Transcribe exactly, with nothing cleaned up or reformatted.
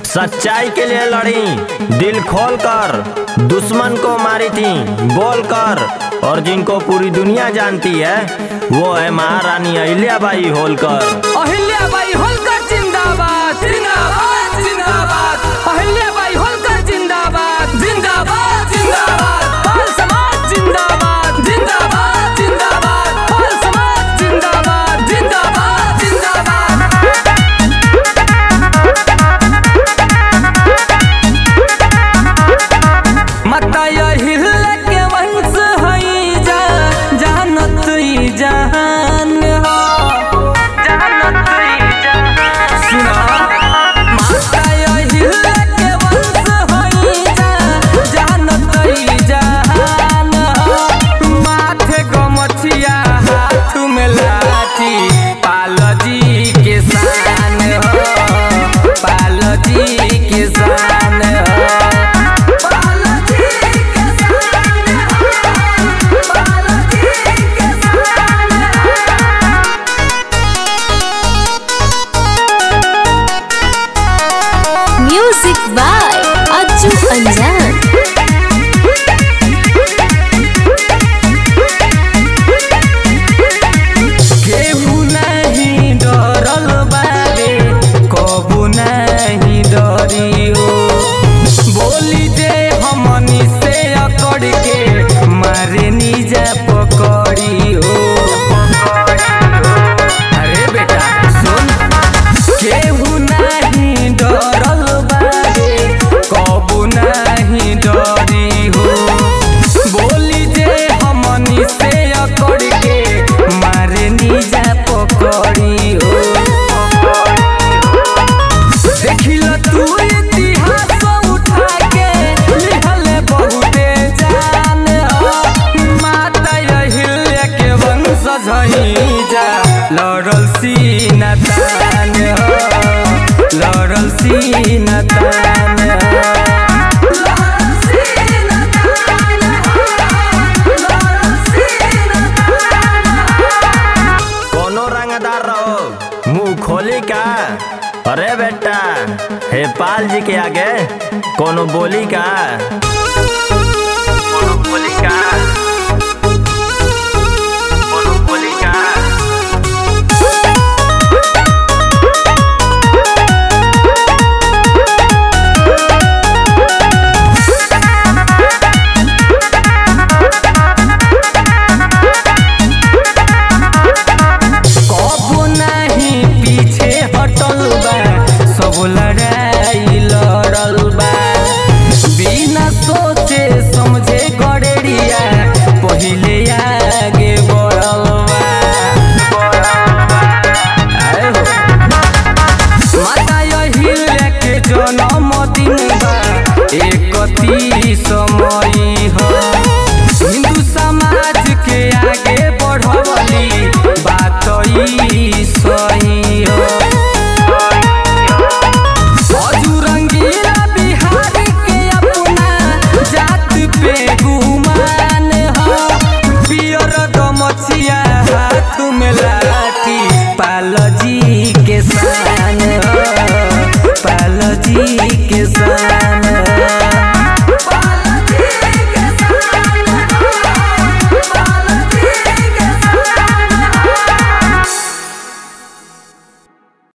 सच्चाई के लिए लड़ी, दिल खोल कर दुश्मन को मारी थी बोल कर। और जिनको पूरी दुनिया जानती है वो है महारानी अहिल्याबाई होलकर। अहिल्याबाई होलकर जिंदाबाद जिंदाबाद जिंदाबाद। अहिल्याबाई होलकर जिंदाबाद जिंदाबाद जिंदाबाद। बाल समाज जिंदाबाद जिंदाबाद जिंदाबाद। बाल समाज जिंदाबाद जिंदाबाद जिंदाबाद। माता अहिल्या के वंश हई जा जानत ई जहान हो जानत ई जहान। सुना माता अहिल्या के वंश हई जा जानत ई जहान हो। माथे गमछिया हाथ में लाठी पालजी के शान हो पालजी के शान हो। म्यूजिक बाय अज्जू अंजान। केहू नहीं डरल बारे कबू नहीं डरी हो। बोली जे हमनी से अकड़ के मारे निजा पकड़ी हो। अरे बेटा सुन केहू नहीं डरल बारे कबू नहीं डरी हो। बोली जे हमनी से अकड़ के मारे निजा पकड़ी हो। देखिल तू इतिहास उठा के लिहल बहुते जान हो। माता अहिल्या के वंश हई जा लड़ल सीना तान हो लड़ल सीना तान हो। कोनो रंगदार रहो मुंह खोली का। अरे बेटा हे पाल जी के आगे कोनो बोली का कोनो बोली का कोनो बोली का। कबो नहीं पीछे हटल बा सब लड़ाई लड़ल बा। बिना सोचे समझे गड़ेरिया पहिले आगे बढ़ल बा। आए हो। माता अहिल्या के जन्मदिन बा इकतीस मई हो। हिंदू समाज के आगे बढ़वली बात ई सही हो। अजू रंगीला बिहारी के अपना जात पे गुमान हो। पियर गमछिया हाथ में लाठी पालजी के शान हो पालजी के शान।